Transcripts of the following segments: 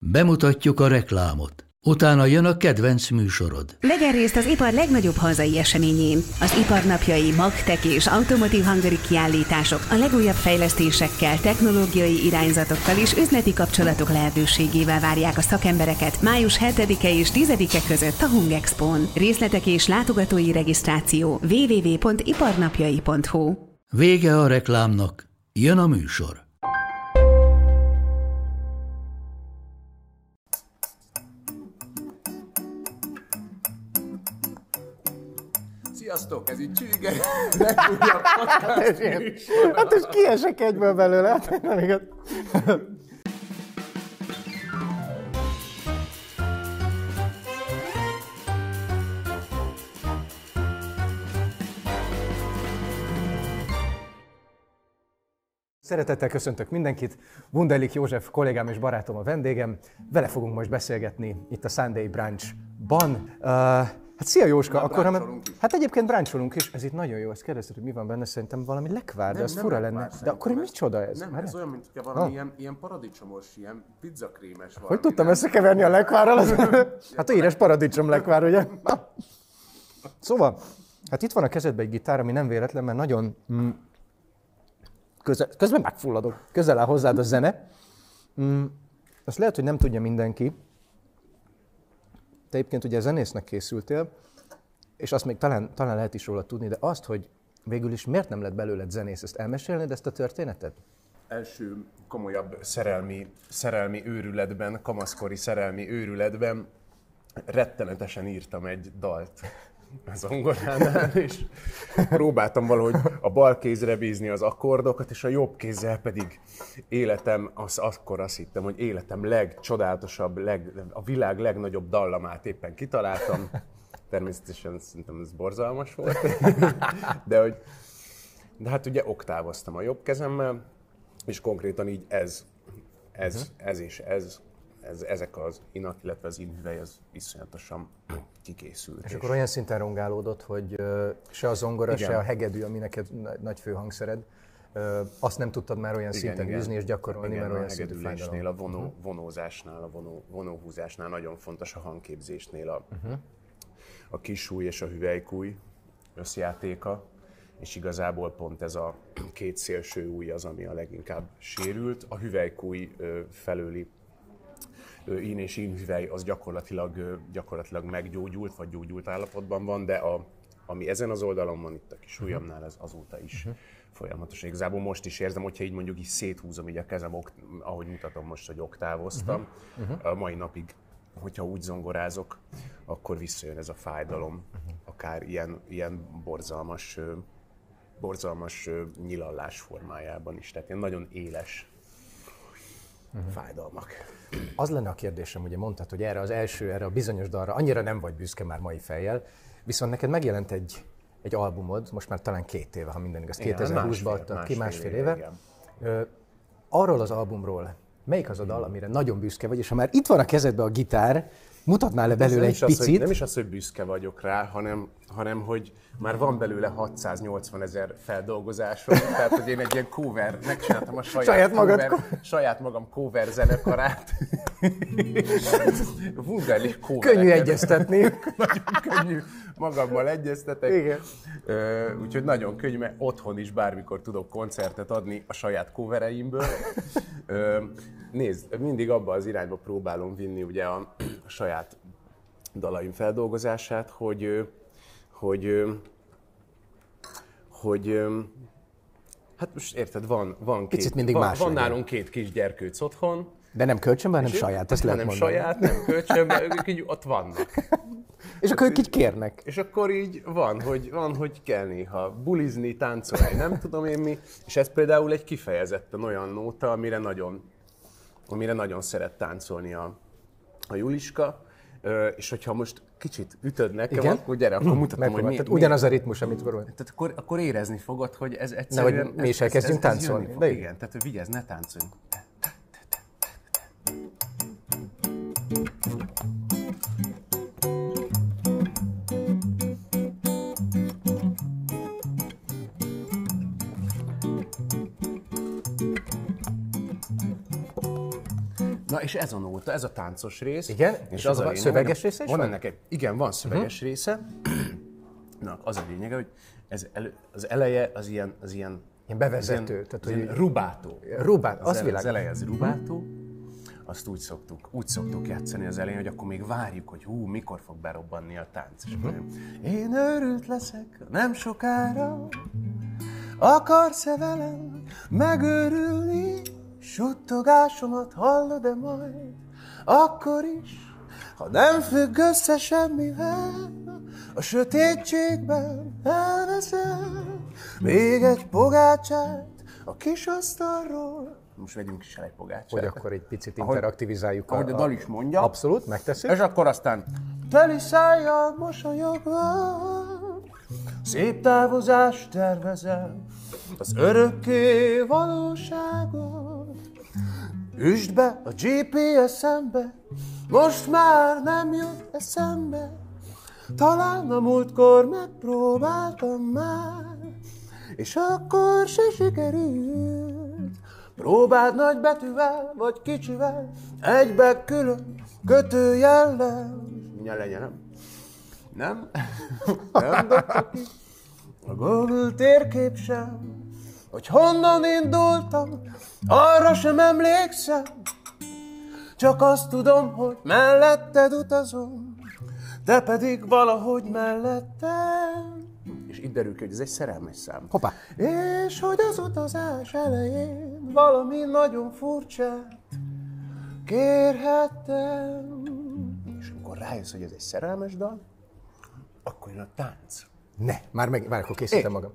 Bemutatjuk a reklámot. Utána jön a kedvenc műsorod. Vegyen részt az ipar legnagyobb hazai eseményén. Az iparnapjai, magtek és Automotive Hungary kiállítások a legújabb fejlesztésekkel, technológiai irányzatokkal és üzleti kapcsolatok lehetőségével várják a szakembereket május 7-e és 10-e között a Hungexpón. Részletek és látogatói regisztráció www.iparnapjai.hu. Vége a reklámnak, jön a műsor. Sziasztok, ez itt Csüge, legújabb podcast műsor. Hát és kiesek egyből belőle. Szeretettel köszöntök mindenkit, Wunderlich József kollégám és barátom a vendégem. Vele fogunk most beszélgetni itt a Sunday Brunch-ban. Hát szia Jóska, akkor hát egyébként bruncholunk is, ez itt nagyon jó, ezt kérdezted, hogy mi van benne, szerintem valami lekvár, de az fura lenne. De akkor micsoda ez? Nem, ez olyan, mint valami ilyen paradicsomos, ilyen pizzakrémes valami. Hogy tudtam összekeverni a lekvárral? Hát édes paradicsom lekvár, ugye? Szóval, hát itt van a kezedben egy gitár, ami nem véletlen, mert nagyon közben megfulladok, közel áll hozzád a zene. Azt lehet, hogy nem tudja mindenki. Te egyébként ugye zenésznek készültél, és azt még talán lehet is róla tudni, de azt, hogy végül is miért nem lett belőled zenész, ezt elmesélnéd ezt a történetet? Első komolyabb szerelmi őrületben, kamaszkori szerelmi őrületben rettenetesen írtam egy dalt a zongoránál, és próbáltam valahogy a bal kézre bízni az akkordokat, és a jobb kézzel pedig akkor azt hittem, hogy életem legcsodálatosabb, a világ legnagyobb dallamát éppen kitaláltam. Természetesen szerintem ez borzalmas volt, de hát ugye oktávoztam a jobb kezemmel, és konkrétan így ezek az inak, illetve az inhüvely, az iszonyatosan kikészült. És akkor olyan szinten rongálódott, hogy se a zongora, igen, se a hegedű, ami neked nagy főhangszered, azt nem tudtad már olyan szinten űzni és gyakorolni, igen, mert olyan szintű fájdalom. A vonózásnál, a vonóhúzásnál nagyon fontos, a hangképzésnél a kissúly és a hüvelykúj összjátéka, és igazából pont ez a két szélső ujj az, ami a leginkább sérült. A hüvelykúj felőli ín és ínhüvely az gyakorlatilag meggyógyult, vagy gyógyult állapotban van, de ami ezen az oldalon van, itt a kis ujjamnál, ez azóta is folyamatosan. Igazából most is érzem, hogyha így mondjuk így széthúzom így a kezem, ahogy mutatom most, hogy oktávoztam, a mai napig, hogyha úgy zongorázok, akkor visszajön ez a fájdalom, akár ilyen borzalmas nyilallás formájában is, tehát ilyen nagyon éles fájdalmak. Az lenne a kérdésem, ugye mondtad, hogy erre a bizonyos dalra annyira nem vagy büszke már mai fejjel, viszont neked megjelent egy albumod, most már talán 2 éve, ha minden igaz, 2020-ban adtad ki, másfél éve. Arról az albumról melyik az a dal, amire nagyon büszke vagy, és ha már itt van a kezedben a gitár, mutatnál le belőle egy picit? Nem is az, hogy büszke vagyok rá, hanem hogy már van belőle 680 000 feldolgozásom, tehát hogy én egy ilyen cover, megcsináltam a saját magam cover zenekarát. Wunderlich cover. Könnyű egyeztetni. Nagyon könnyű, magammal egyeztetek. Igen. Úgyhogy nagyon könnyű, mert otthon is bármikor tudok koncertet adni a saját covereimből. Nézd, mindig abba az irányba próbálom vinni ugye a saját dalaim feldolgozását, hogy hát most érted, van nálunk 2 kis gyerkőc otthon. De nem kölcsönben, hanem saját, ezt lehet mondani. Nem saját, nem kölcsönben, ők így ott vannak. És akkor ők így kérnek. És akkor így van, hogy kell néha bulizni, táncolni, nem tudom én mi. És ez például egy kifejezetten olyan nóta, amire nagyon szeret táncolni a Juliska. És hogyha most kicsit ütöd nekem, akkor gyere, akkor mutatom, hogy tehát ugyanaz a ritmus, amit gondolod. Tehát akkor érezni fogod, hogy ez egyszerűen... Nehogy mi is elkezdjünk táncolni. De igen, tehát vigyázz, ne táncoljunk. Na és ez a nóta, ez a táncos rész. Igen? És az a lényeg, szöveges része is van? Ennek igen, van szöveges része. Na, az a lényege, hogy az eleje az ilyen bevezető. Tehát, ilyen rubátó. Az világos. Az eleje az rubátó. Azt úgy szoktuk játszani az elején, hogy akkor még várjuk, hogy mikor fog berobbanni a tánc. És én őrült leszek nem sokára, akarsz-e velem megőrülni? Suttogásomat hallod-e majd? Akkor is, ha nem függ össze semmivel, a sötétségben elveszem még egy pogácsát a kis asztalról. Most vegyünk is el egy pogácsát. Hogy akkor egy picit interaktivizáljuk. Ahogy a dal is mondja. Abszolút, megtesszük. És akkor aztán teli szájjal mosolyogva, szép távozást tervezel, az örökké valóságot. Üsd be a GPS-embe, most már nem jut eszembe, talán a múltkor megpróbáltam már, és akkor se sikerült. Próbáld nagy betűvel, vagy kicsivel, egybe külön kötőjellel. Nyelje, nem? Nem? Nem dobta ki a Google térkép sem, hogy honnan indultam, arra sem emlékszem. Csak azt tudom, hogy melletted utazom, te pedig valahogy mellettem. És itt derül ki, hogy ez egy szerelmes szám. Hoppá! És hogy az utazás elején valami nagyon furcsát kérhettem. És amikor rájössz, hogy ez egy szerelmes dal, akkor jön a tánc. Ne, már akkor készítem magam.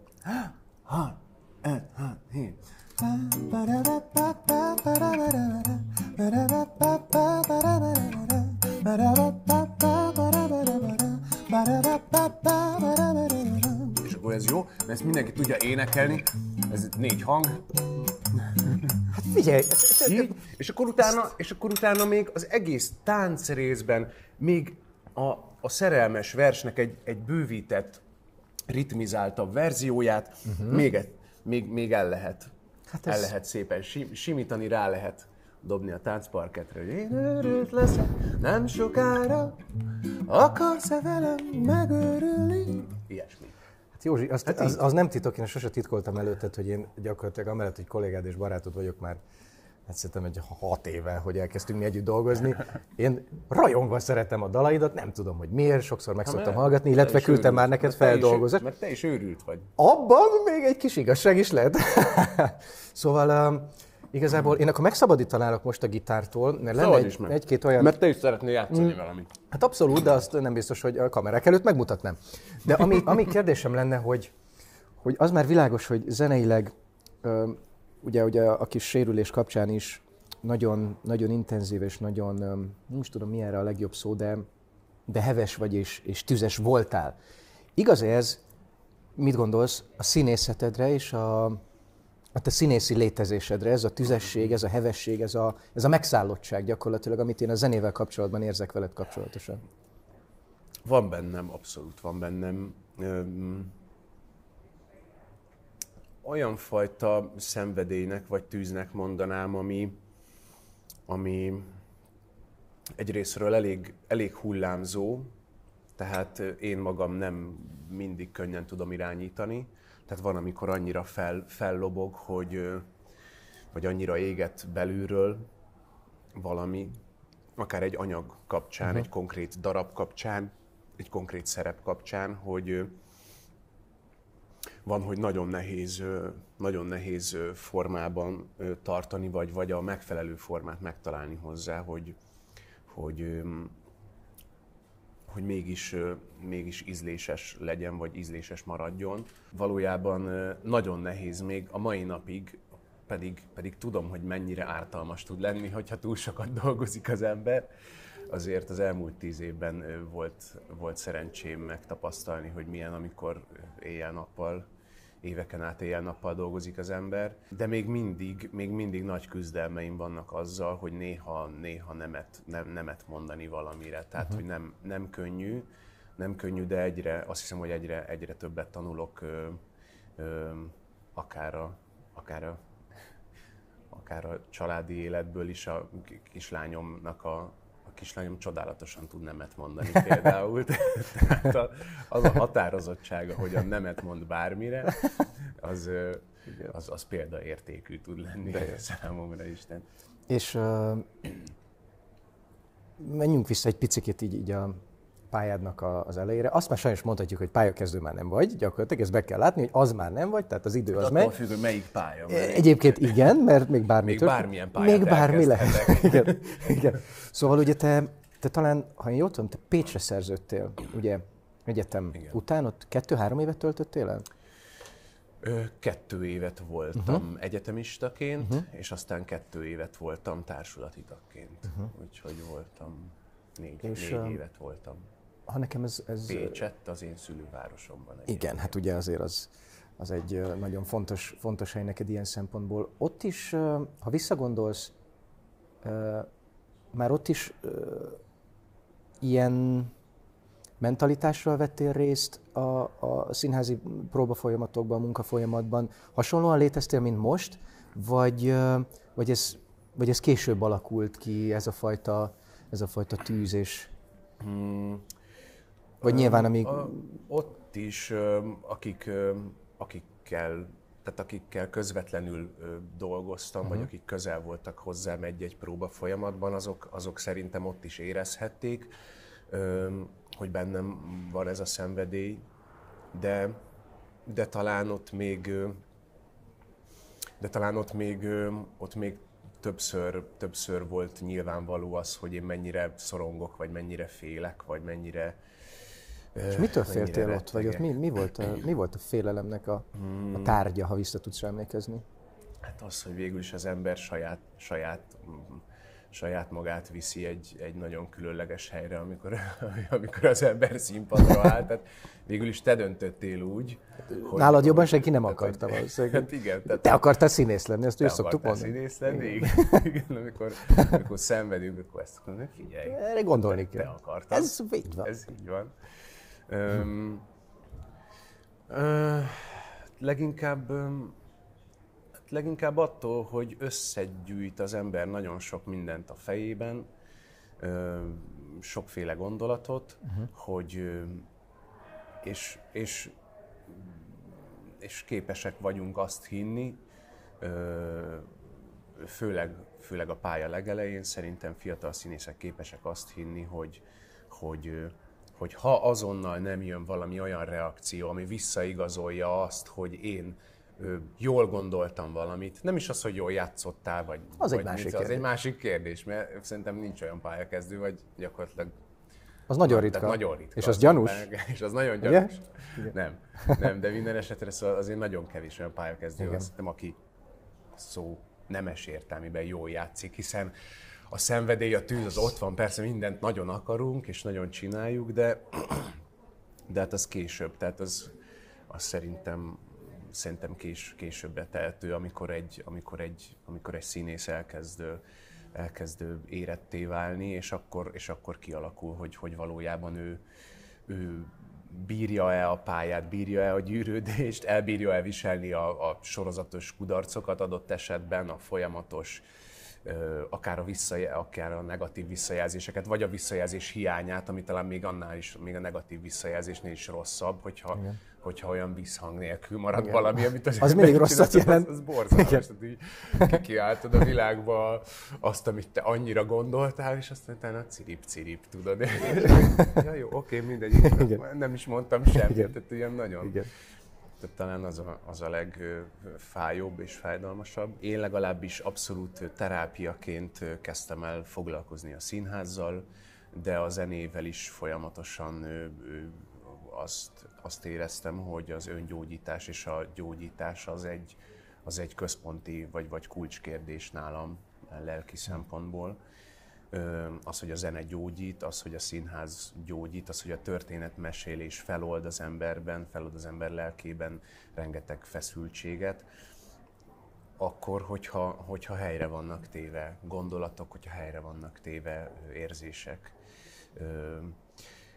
És akkor ez jó, mert ezt mindenki tudja énekelni, ez 4 hang. Hát figyelj! Így, és akkor utána még az egész tánc részben még a szerelmes versnek egy bővített, ritmizáltabb verzióját még el lehet szépen simítani, rá lehet dobni a táncparketre, hogy én őrült leszek nem sokára, akarsz-e velem megőrülni? Ilyesmi. Hát Józsi, az nem titok, én sose titkoltam előtted, hogy én gyakorlatilag amellett, hogy kollégád és barátod vagyok már, hát szerintem egy 6 éve, hogy elkezdtünk mi együtt dolgozni. Én rajongva szeretem a dalaidat, nem tudom, hogy miért, sokszor meg szoktam hallgatni, illetve küldtem már neked feldolgozást. Mert te is őrült vagy. Abban még egy kis igazság is lehet. Szóval igazából én akkor megszabadítanálok most a gitártól, mert lenne egy-két olyan... Mert te is szeretnél játszani valamit. Hát abszolút, de azt nem biztos, hogy a kamerák előtt megmutatnám. De ami kérdésem lenne, hogy az már világos, hogy zeneileg, ugye a kis sérülés kapcsán is nagyon, nagyon intenzív és nagyon, nem is tudom mi erre a legjobb szó, de heves vagy és tüzes voltál. Igaz ez, mit gondolsz, a színészetedre és a te színészi létezésedre, ez a tüzesség, ez a hevesség, ez a megszállottság gyakorlatilag, amit én a zenével kapcsolatban érzek veled kapcsolatosan? Van bennem, abszolút van bennem. Olyan fajta szenvedélynek vagy tűznek mondanám, ami egyrészről elég hullámzó, tehát én magam nem mindig könnyen tudom irányítani. Tehát van, amikor annyira fellobog, vagy annyira éget belülről valami, akár egy anyag kapcsán, egy konkrét darab kapcsán, egy konkrét szerep kapcsán, hogy van, hogy nagyon nehéz formában tartani, vagy a megfelelő formát megtalálni hozzá, hogy mégis ízléses legyen, vagy ízléses maradjon. Valójában nagyon nehéz még a mai napig, pedig tudom, hogy mennyire ártalmas tud lenni, hogyha túl sokat dolgozik az ember. Azért az elmúlt 10 évben volt szerencsém megtapasztalni, hogy milyen, amikor éjjel-nappal, éveken át éjjel-nappal dolgozik az ember. De még mindig nagy küzdelmeim vannak azzal, hogy néha nemet mondani valamire. Tehát, hogy nem könnyű, de azt hiszem, hogy egyre többet tanulok akár akár a családi életből is a kislányomnak a kislányom csodálatosan tud nemet mondani például. Tehát az a határozottsága, hogy a nemet mond bármire, az példaértékű tud lenni számomra is. És menjünk vissza egy picit így a pályádnak az elejére. Azt már sajnos mondhatjuk, hogy pályakezdő már nem vagy, gyakorlatilag ezt be kell látni, hogy az már nem vagy, tehát az idő az megy. Attól függ, hogy melyik pálya. Egyébként igen, mert még bármi bármilyen pályát még bármi lehet. Igen. Szóval ugye te talán, ha én jól tudom, te Pécsre szerződtél, ugye egyetem után, ott 2-3 évet töltöttél el? 2 évet voltam egyetemistaként, és aztán 2 évet voltam társulati tagként. Úgyhogy voltam 4 évet voltam. Ha nekem ez... Pécsett, az én szülővárosomban. Igen, hát ugye azért az egy nagyon fontos hely neked ilyen szempontból. Ott is, ha visszagondolsz, már ott is ilyen mentalitással vettél részt a színházi próbafolyamatokban, a munkafolyamatban. Hasonlóan léteztél, mint most, vagy ez később alakult ki, ez a fajta tűz, vagy nyilván amíg... Ott is, akikkel közvetlenül dolgoztam, vagy akik közel voltak hozzám egy próba folyamatban, azok szerintem ott is érezhették, hogy bennem van ez a szenvedély, de talán ott még többször volt nyilvánvaló az, hogy én mennyire szorongok, vagy mennyire félek, vagy mennyire... És mitől féltél ott? Vagy ott mi volt a félelemnek a tárgya, ha vissza tudsz emlékezni? Hát az, hogy végül is az ember saját magát viszi egy nagyon különleges helyre, amikor az ember színpadra áll. Tehát végül is te döntöttél úgy, hogy... Nálad jobban senki nem akarta valószínűleg. Hát igen. Te akartál színész lenni, ezt ő szoktuk mondani. Színész lenni, igen. Amikor szenvedünk, akkor ezt mondjuk, figyelj. Erre gondolni kell. Te akartad. Ez így van. Ez így van. Leginkább attól, hogy összegyűjt az ember nagyon sok mindent a fejében, sokféle gondolatot, hogy és képesek vagyunk azt hinni, főleg a pálya legelején szerintem fiatal színészek képesek azt hinni, hogy ha azonnal nem jön valami olyan reakció, ami visszaigazolja azt, hogy én jól gondoltam valamit, nem is az, hogy jól játszottál, vagy az egy másik kérdés, mert szerintem nincs olyan pályakezdő, vagy gyakorlatilag... Az nagyon ritka. Nagyon ritka. És az gyanús. És az nagyon gyanús. Nem, de minden esetre szóval azért nagyon kevés olyan pályakezdő, azt hiszem, aki szó nemes értelmében jól játszik, hiszen a szenvedély, a tűz az ott van, persze mindent nagyon akarunk, és nagyon csináljuk, de hát az később, tehát az szerintem későbbre tehető, amikor egy színész elkezd éretté válni, és akkor kialakul, hogy valójában ő bírja-e a pályát, bírja-e a gyűrődést, elbírja-e viselni a sorozatos kudarcokat adott esetben, a folyamatos, akár a negatív visszajelzéseket, vagy a visszajelzés hiányát, ami talán még annál is, még a negatív visszajelzésnél is rosszabb, hogyha olyan visszhang nélkül marad valami, amit az mindig rosszat jelent. Az borzalmas, hogy kikiáltod a világba azt, amit te annyira gondoltál, és aztán utána cirip, tudod. Ja, jó, oké, mindegy, nem is mondtam semmit, tehát ilyen nagyon... Igen. Tehát talán az a legfájóbb és fájdalmasabb. Én legalábbis abszolút terápiaként kezdtem el foglalkozni a színházzal, de a zenével is folyamatosan azt éreztem, hogy az öngyógyítás és a gyógyítás az egy központi vagy kulcskérdés nálam lelki szempontból. Az, hogy a zene gyógyít, az, hogy a színház gyógyít, az, hogy a történetmesélés felold az emberben, felold az ember lelkében rengeteg feszültséget, akkor, hogyha helyre vannak téve gondolatok, hogyha helyre vannak téve érzések.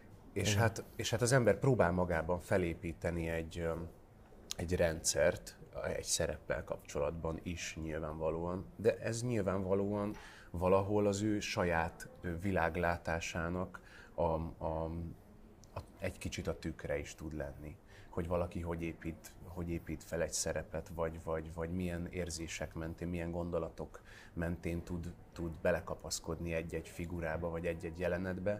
És hát az ember próbál magában felépíteni egy rendszert, egy szereppel kapcsolatban is nyilvánvalóan, de ez nyilvánvalóan valahol az ő saját világlátásának egy kicsit a tükre is tud lenni. Hogy valaki hogy épít fel egy szerepet, vagy milyen érzések mentén, milyen gondolatok mentén tud belekapaszkodni egy-egy figurába, vagy egy-egy jelenetbe.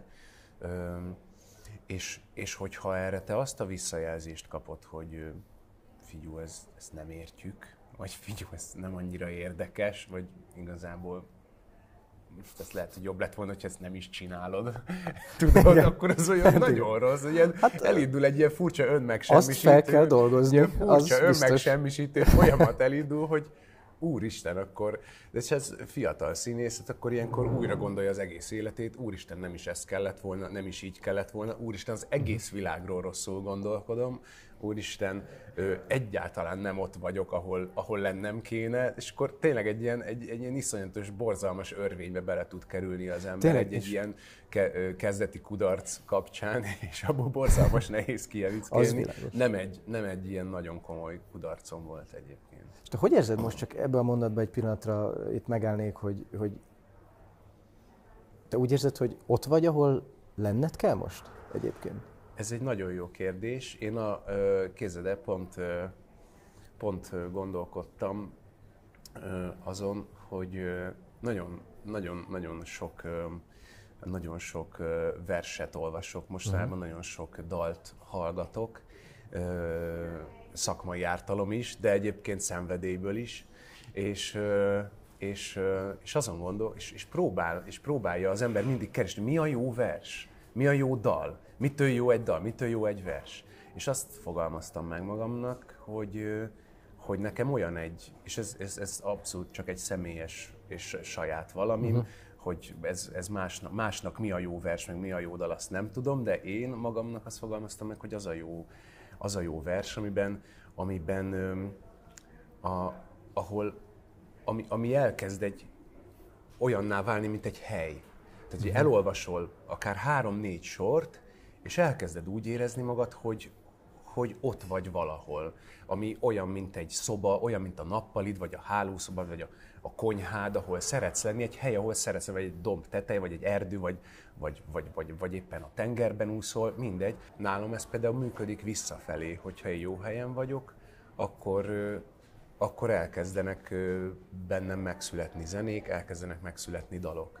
És hogyha erre te azt a visszajelzést kapod, hogy figyú, ezt nem értjük, vagy figyú, ez nem annyira érdekes, vagy igazából most ez lehet, hogy jobb lett volna, hogyha ezt nem is csinálod. Tudod, akkor az olyan nagyon rossz. Elindul egy ilyen furcsa önmegsemmisítő. Azt fel kell dolgozni. Ilyen furcsa önmegsemmisítő folyamat elindul, hogy úristen, akkor, de ez fiatal színész, akkor ilyenkor újra gondolja az egész életét, úristen, nem is ez kellett volna, nem is így kellett volna, úristen, az egész világról rosszul gondolkodom, úristen, egyáltalán nem ott vagyok, ahol lennem kéne, és akkor tényleg egy ilyen iszonyatos, borzalmas örvénybe bele tud kerülni az ember egy ilyen kezdeti kudarc kapcsán, és abból borzalmas nehéz kijavízni. Nem egy ilyen nagyon komoly kudarcom volt egyébként. És te hogy érzed most, csak ebben a mondatban egy pillanatra itt megállnék, hogy te úgy érzed, hogy ott vagy, ahol lenned kell most egyébként? Ez egy nagyon jó kérdés. Én képzeld el, pont gondolkodtam azon, hogy nagyon sok verset olvasok, mostanában nagyon sok dalt hallgatok, szakmai ártalom is, de egyébként szenvedélyből is, és azon gondol, és próbálja az ember mindig keresni, mi a jó vers, mi a jó dal, mitől jó egy dal, mitől jó egy vers. És azt fogalmaztam meg magamnak, hogy nekem olyan és ez abszolút csak egy személyes és saját valamim, hogy ez másnak mi a jó vers, meg mi a jó dal, azt nem tudom, de én magamnak azt fogalmaztam meg, hogy az a jó vers, ami elkezd olyanná válni, mint egy hely. Tehát, hogy elolvasol akár 3-4 sort, és elkezded úgy érezni magad, hogy ott vagy valahol, ami olyan, mint egy szoba, olyan, mint a nappalid, vagy a hálószoba, vagy a konyhád, ahol szeretsz lenni, egy hely, ahol szeretsz lenni, vagy egy domb teteje, vagy egy erdő, vagy éppen a tengerben úszol, mindegy. Nálam ez például működik visszafelé, hogyha én jó helyen vagyok, akkor elkezdenek bennem megszületni zenék, elkezdenek megszületni dalok.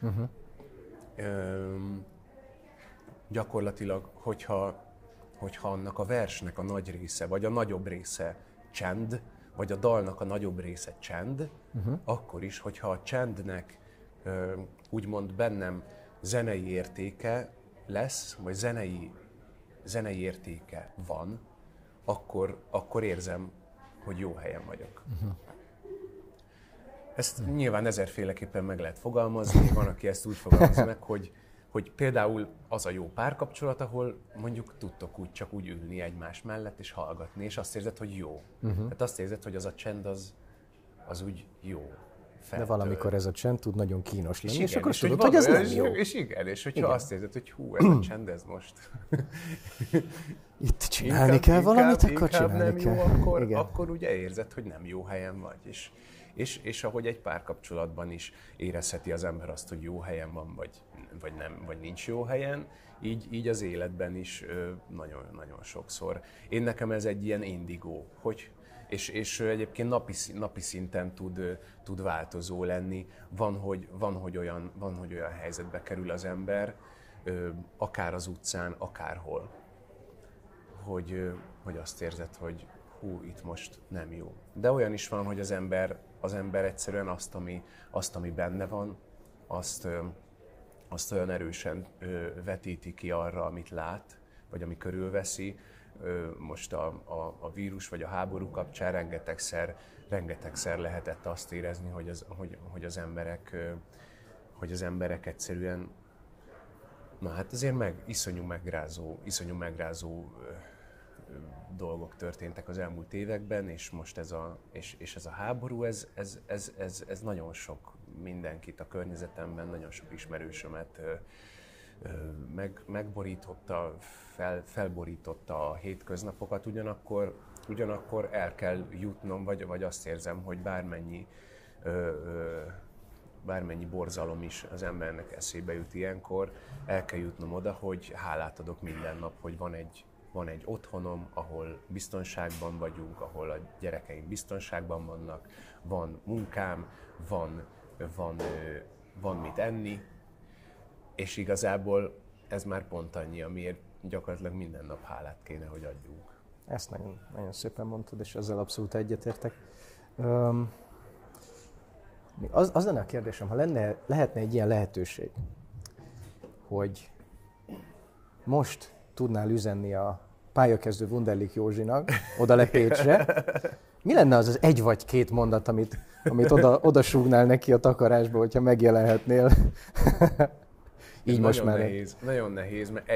Gyakorlatilag, hogyha annak a versnek a nagy része, vagy a nagyobb része csend, vagy a dalnak a nagyobb része csend, akkor is, hogyha a csendnek úgymond bennem zenei értéke lesz, vagy zenei értéke van, akkor érzem, hogy jó helyen vagyok. Ezt nyilván ezerféleképpen meg lehet fogalmazni, van, aki ezt úgy fogalmaz meg, hogy például az a jó párkapcsolat, ahol mondjuk tudtok csak úgy ülni egymás mellett és hallgatni, és azt érzed, hogy jó. Tehát azt érzed, hogy az a csend az úgy jó. De valamikor ez a csend tud nagyon kínos lenni, és akkor tudod, hogy ez nem jó. És hogyha azt érzed, hogy ez a csend, ez most... Itt csinálni kell valamit, akkor csinálni kell. Akkor ugye érzed, hogy nem jó helyen vagy. És ahogy egy párkapcsolatban is érezheti az ember azt, hogy jó helyen van, vagy nincs jó helyen, így az életben is nagyon sokszor. Nekem ez egy ilyen indigó, és egyébként napi szinten tud változó lenni. Van, hogy olyan helyzetbe kerül az ember, akár az utcán, akárhol, hogy azt érzed, hogy itt most nem jó. De olyan is van, hogy az ember egyszerűen azt, ami benne van, azt olyan erősen vetíti ki arra, amit lát, vagy ami körülveszi. Most a vírus vagy a háború kapcsán rengetegszer lehetett azt érezni, hogy az emberek egyszerűen, na hát azért iszonyú megrázó dolgok történtek az elmúlt években, és most ez a háború, ez nagyon sok mindenkit a környezetemben, nagyon sok ismerősömet megborította, felborította a hétköznapokat, ugyanakkor ugyanakkor el kell jutnom, vagy azt érzem, hogy bármennyi borzalom is az embernek eszébe jut ilyenkor, el kell jutnom oda, hogy hálát adok minden nap, hogy van egy otthonom, ahol biztonságban vagyunk, ahol a gyerekeim biztonságban vannak, van munkám, van mit enni, és igazából ez már pont annyi, amiért gyakorlatilag minden nap hálát kéne, hogy adjunk. Ezt nagyon, nagyon szépen mondtad, és ezzel abszolút egyetértek. Az lenne a kérdésem, ha lehetne egy ilyen lehetőség, hogy most tudnál üzenni a pályakezdő Wunderlich Józsinak, oda le Pécsre, mi lenne az egy vagy két mondat, amit oda súgnál neki a takarásba, hogyha megjelenhetnél? Így most már. Nagyon nehéz, mert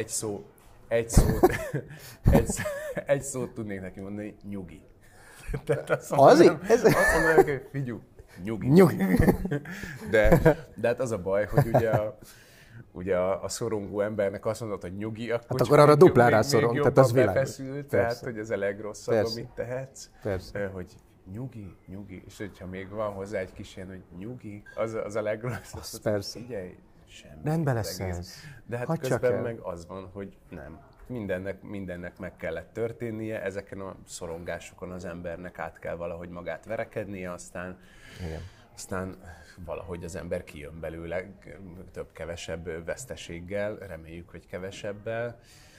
egy szót tudnék neki mondani, nyugi. Tehát azt mondom, hogy figyelj, nyugi. De hát az a baj, hogy ugye a szorongó embernek azt mondod, hogy nyugi, akkor arra duplára szorong, tehát az világos. Tehát, hogy ez a legrosszabb, persze. amit tehetsz. Persze. Hogy nyugi, és hogyha még van hozzá egy kis ilyen, hogy nyugi, az a legrosszabb. Az persze. Figyelj, semmi. Rendben lesz ez. De hát közben meg az van, hogy nem. Mindennek meg kellett történnie, ezeken a szorongásokon az embernek át kell valahogy magát verekednie, aztán valahogy az ember kijön belőle több-kevesebb veszteséggel, reméljük, hogy kevesebbel.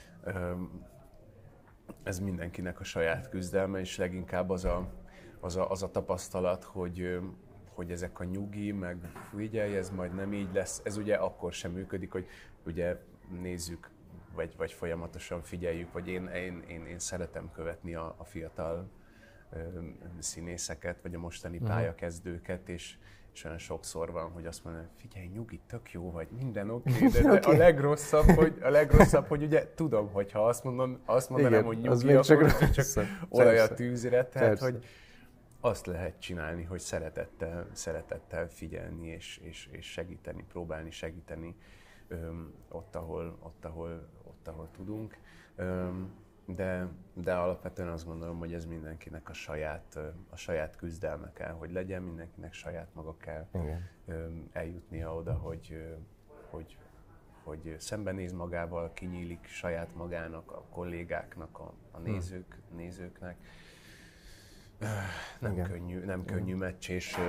Ez mindenkinek a saját küzdelme, és leginkább az a tapasztalat, hogy ezek a nyugi, meg figyelj, ez majd nem így lesz. Ez ugye akkor sem működik, hogy ugye nézzük, vagy folyamatosan figyeljük, vagy én szeretem követni a fiatal színészeket, vagy a mostani pályakezdőket, és olyan sokszor van, hogy azt mondom, figyelj, nyugi, tök jó vagy, minden oké, de a legrosszabb, hogy ugye tudom, hogy ha azt mondanám, igen, hogy nyugi, akkor csak olaj a tűzre, tehát hogy azt lehet csinálni, hogy szeretettel figyelni és segíteni, próbálni segíteni ott, ahol tudunk. De alapvetően azt gondolom, hogy ez mindenkinek a saját küzdelme kell, hogy legyen, mindenkinek saját maga kell eljutnia oda, hogy szembenéz magával, kinyílik saját magának, a kollégáknak, a nézőknek. Nem könnyű meccs,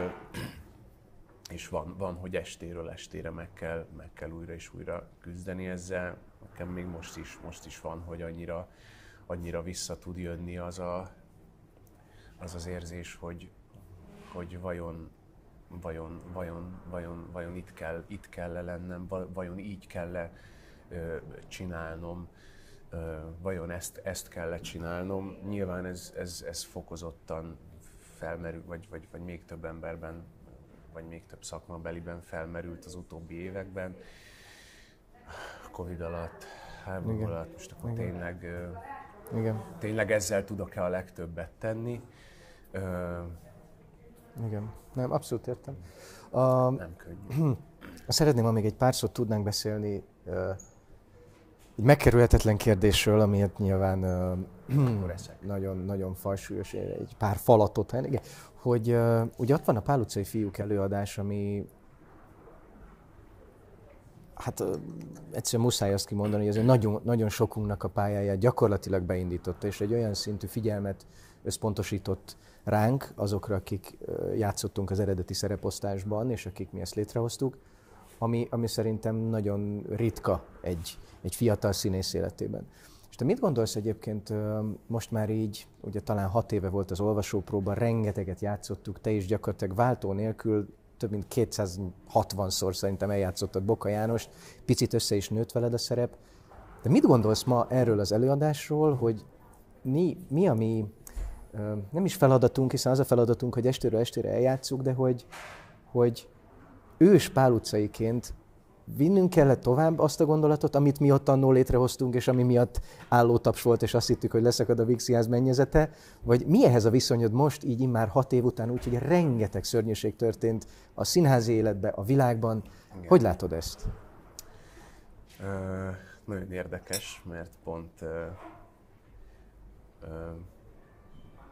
és van, hogy estéről estére meg kell újra és újra küzdeni ezzel. Nekem még most is van, hogy annyira vissza tud jönni az az érzés, hogy vajon itt kell lennem, vajon így kell csinálnom, vajon ezt kell csinálnom. Nyilván ez fokozottan felmerül, vagy még több emberben, vagy még több szakmabeliben felmerült az utóbbi években. Covid alatt, háború alatt, most akkor tényleg ezzel tudok-e a legtöbbet tenni? Igen, nem, abszolút értem. Nem könnyű. Szeretném, ha még egy pár szót tudnánk beszélni egy megkerülhetetlen kérdésről, amiért nyilván nagyon fajsúlyos, egy pár falatot, igen, hogy ugye ott van a Pál utcai fiúk előadás, ami hát egyszerűen muszáj azt kimondani, hogy ez nagyon, nagyon sokunknak a pályáját gyakorlatilag beindította, és egy olyan szintű figyelmet összpontosított ránk, azokra, akik játszottunk az eredeti szereposztásban, és akik mi ezt létrehoztuk, ami szerintem nagyon ritka egy fiatal színész életében. És te mit gondolsz egyébként, most már így, ugye talán 6 éve volt az olvasópróba, rengeteget játszottuk, te is gyakorlatilag váltó nélkül, több mint 260-szor szerintem eljátszottad Boka Jánost, picit össze is nőtt veled a szerep. De mit gondolsz ma erről az előadásról, hogy mi a mi, nem is feladatunk, hiszen az a feladatunk, hogy estéről estére eljátsszuk, de hogy ős Pál utcaiként vinnünk kellett tovább azt a gondolatot, amit mi ott annól létrehoztunk, és ami miatt állótaps volt, és azt hittük, hogy leszakad a Víg Színház mennyezete, vagy mi ehhez a viszonyod most, így immár 6 év után, úgyhogy rengeteg szörnyűség történt a színházi életben, a világban. Igen. Hogy látod ezt? Nagyon érdekes, mert pont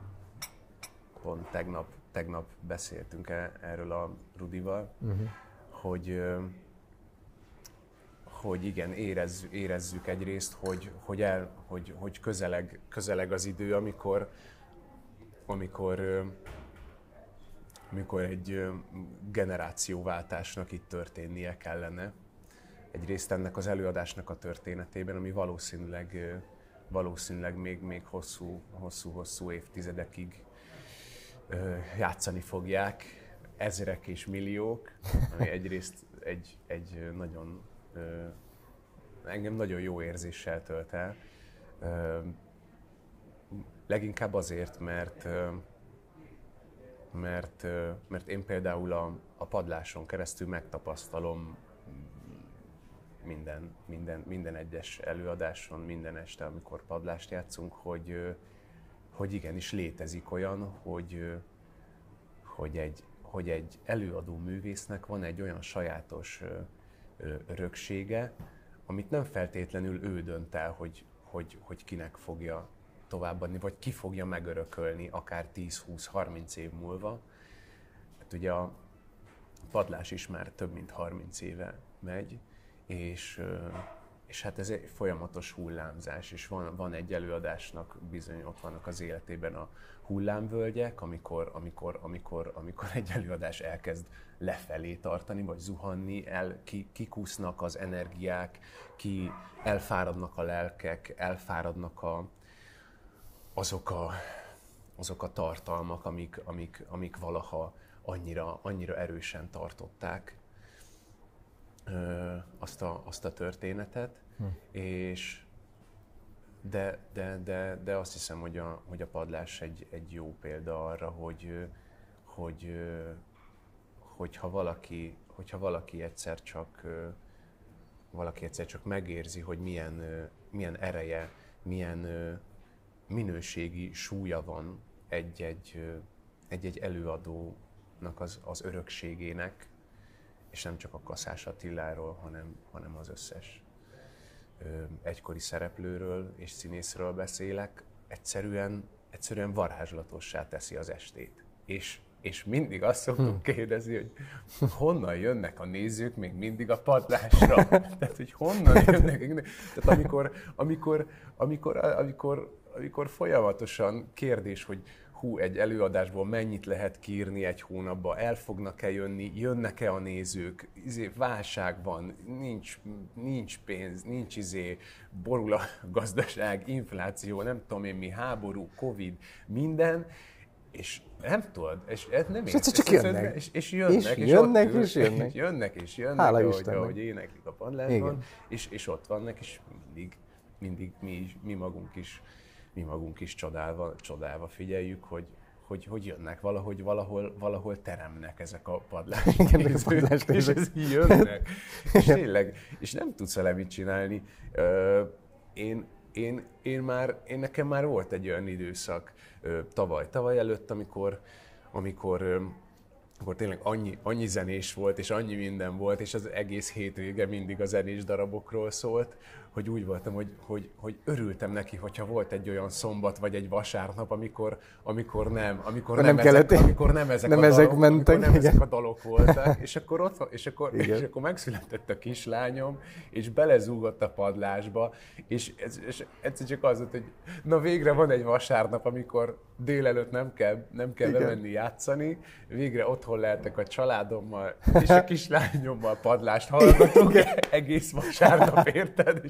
pont tegnap beszéltünk erről a Rudival, hogy igen, érezzük egyrészt, hogy közeleg az idő, amikor egy generációváltásnak itt történnie kellene. Egyrészt ennek az előadásnak a történetében, ami valószínűleg még hosszú évtizedekig játszani fogják ezrek és milliók, ami egyrészt egy nagyon, engem nagyon jó érzéssel tölt el. Leginkább azért, mert én például a padláson keresztül megtapasztalom minden egyes előadáson, minden este, amikor padlást játszunk, hogy igenis létezik olyan, hogy egy előadó művésznek van egy olyan sajátos öröksége, amit nem feltétlenül ő dönt el, hogy kinek fogja továbbadni, vagy ki fogja megörökölni akár 10-20-30 év múlva. Hát ugye a padlás is már több mint 30 éve megy, és hát ez egy folyamatos hullámzás, és van egy előadásnak bizony ott vannak az életében a hullámvölgyek, amikor egy előadás elkezd lefelé tartani, vagy zuhanni, kikúsznak az energiák, elfáradnak a lelkek, elfáradnak azok a tartalmak, amik valaha annyira erősen tartották azt a történetet, és de azt hiszem, hogy a padlás egy jó példa arra, hogyha valaki egyszer csak megérzi, hogy milyen ereje, milyen minőségi súlya van egy előadónak az örökségének, és nem csak a Kaszás Attiláról, hanem az összes egykori szereplőről és színészről beszélek, egyszerűen varázslatossá teszi az estét. És mindig azt szoktuk kérdezni, hogy honnan jönnek a nézők még mindig a padlásra? Tehát, hogy honnan jönnek? Tehát amikor folyamatosan kérdés, hogy egy előadásból mennyit lehet kiírni egy hónapba, el fognak-e jönni, jönnek-e a nézők, válság van, nincs pénz, nincs borul a gazdaság, infláció, nem tudom én mi, háború, Covid, minden, és nem tudod, és nem és csak jönnek. És jönnek, ahogy éneklik a padlásban, és ott vannak, és mindig mi magunk is csodálva figyeljük, hogy jönnek valahol teremnek ezek a padlásnézők, és ez jönnek. És tényleg, és nem tudsz vele mit csinálni. Nekem már volt egy olyan időszak tavaly előtt, amikor tényleg annyi zenés volt, és annyi minden volt, és az egész hétvége mindig a zenés darabokról szólt, hogy úgy voltam, hogy örültem neki, hogyha volt egy olyan szombat vagy egy vasárnap, amikor nem ezek a dalok voltak, és akkor megszületett a kislányom, és belezúgott a padlásba, és egyszer csak az volt, hogy na végre van egy vasárnap, amikor délelőtt nem kell bemenni játszani, végre otthon lehetek a családommal, és a kislányommal padlást hallgatunk egész vasárnap, érted?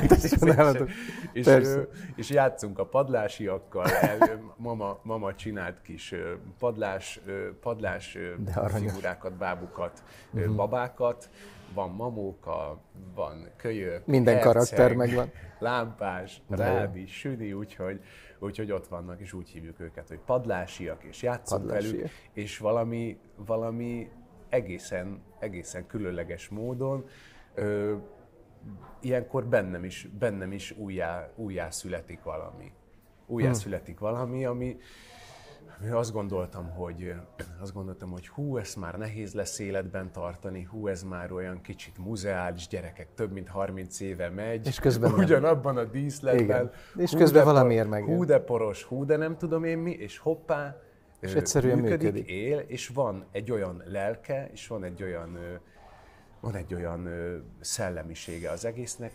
És játszunk a padlásiakkal, mama csinált kis padlás figurákat, bábukat, babákat, van mamóka, van kölyök, minden herceg, karakter megvan. Lámpás, rádi, südi, úgyhogy ott vannak, és úgy hívjuk őket, hogy padlásiak, és játszunk velük, és valami egészen különleges módon ilyenkor bennem is újjá születik valami. Ami azt gondoltam, hogy ezt már nehéz lesz életben tartani, ez már olyan kicsit muzeális, gyerekek több mint 30 éve megy, és közben ugyanabban a díszletben. És közben valamiért meg. Hú de poros, hú de nem tudom én mi, és hoppá, és egyszerűen működik. Él, és van egy olyan lelke, és van egy olyan szellemisége az egésznek,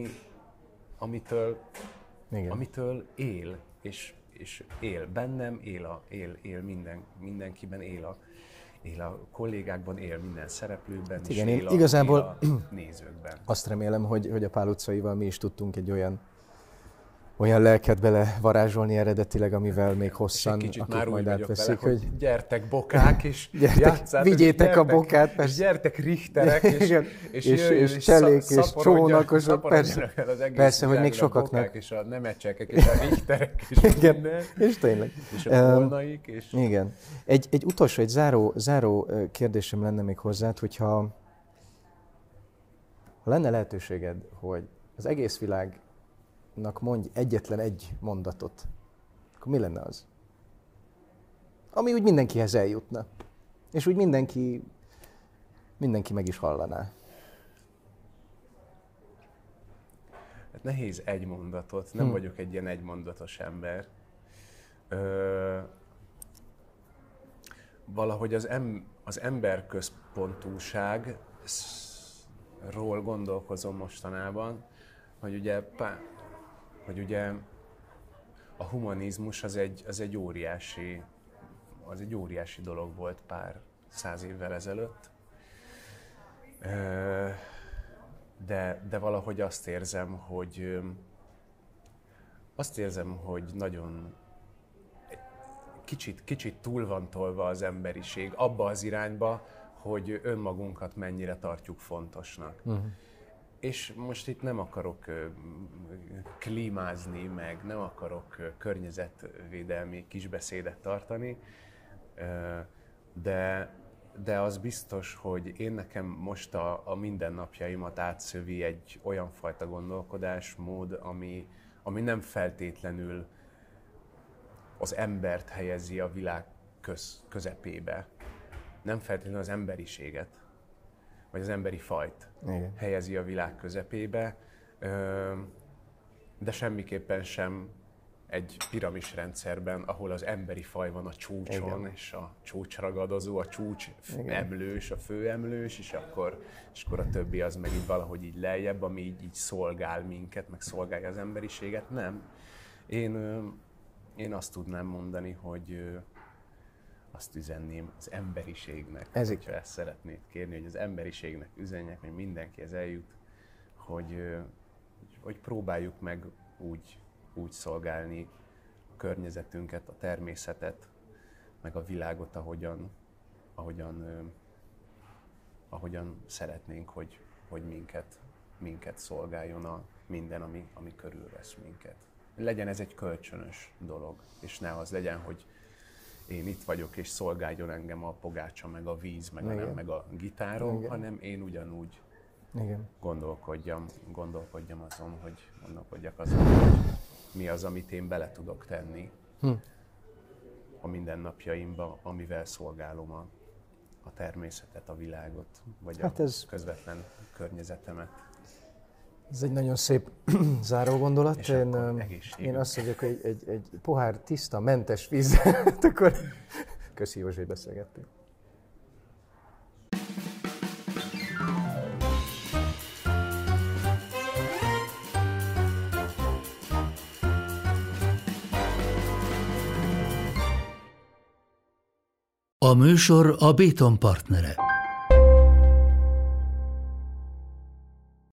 amitől él, és él bennem, él mindenkiben, él a kollégákban, él minden szereplőben, igen, és él igazából a nézőkben. Azt remélem, hogy a Pál utcaival mi is tudtunk egy olyan lelket bele varázsolni eredetileg, amivel még hosszan, akik már majd átveszik, vele, hogy gyertek bokák, és vigyétek a bokát, és gyertek Richterek, és cselék, és csónakosok, persze, hogy még sokaknak. És a nemecsekek, és a Richterek, és minden. És tényleg. És a Volnaik. És... Igen. Egy utolsó, egy záró kérdésem lenne még hozzád, hogyha lenne lehetőséged, hogy az egész világnak mondj egyetlen egy mondatot, akkor mi lenne az? Ami úgy mindenkihez eljutna. És úgy mindenki meg is hallaná. Hát nehéz egy mondatot, nem vagyok egy ilyen egymondatos ember. Valahogy az emberközpontúságról gondolkozom mostanában, hogy ugye a humanizmus az egy óriási dolog volt pár 100 évvel ezelőtt, de valahogy azt érzem, hogy nagyon kicsit túl van tolva az emberiség abba az irányba, hogy önmagunkat mennyire tartjuk fontosnak. És most itt nem akarok klímázni, meg nem akarok környezetvédelmi kisbeszédet tartani, de az biztos, hogy én nekem most a mindennapjaimat átszövi egy olyan fajta gondolkodásmód, ami nem feltétlenül az embert helyezi a világ közepébe, nem feltétlenül az emberiséget, vagy az emberi fajt helyezi a világ közepébe, de semmiképpen sem egy piramisrendszerben, ahol az emberi faj van a csúcson, és a csúcsragadozó, a csúcsemlős, a főemlős, és akkor a többi az meg így valahogy így lejjebb, ami így szolgál minket, meg szolgálja az emberiséget. Nem. Én azt tudnám mondani, hogy azt üzenném az emberiségnek, hogyha ezt szeretnéd kérni, hogy az emberiségnek üzenjek, hogy mindenkihez eljut, hogy próbáljuk meg úgy szolgálni a környezetünket, a természetet, meg a világot, ahogyan szeretnénk, hogy minket szolgáljon a minden, ami körülvesz minket. Legyen ez egy kölcsönös dolog, és ne az legyen, hogy én itt vagyok, és szolgáljon engem a pogácsa, meg a víz, meg a gitárom, hanem én ugyanúgy gondolkodjam azon, hogy mi az, amit én bele tudok tenni a mindennapjaimba, amivel szolgálom a természetet, a világot, vagy a közvetlen környezetemet. Ez egy nagyon szép záró gondolat. Én azt mondjuk, hogy egy pohár tiszta, mentes vízzel, akkor köszi Józsi, hogy beszélgettünk. A műsor a Béton partnere.